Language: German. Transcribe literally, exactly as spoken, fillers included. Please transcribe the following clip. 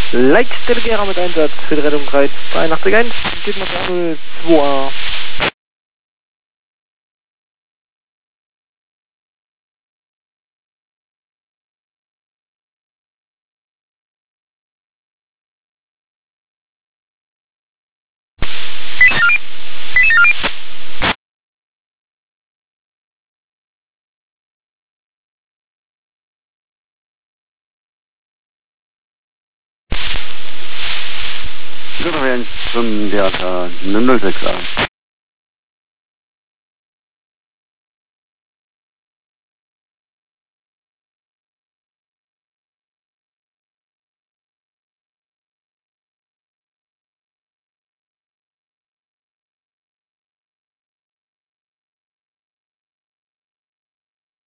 Leichte Gera mit Einsatz für die Rettung drei zwei acht eins, geht nach null zwei A. Lufthansa zum D H K null null sechs A.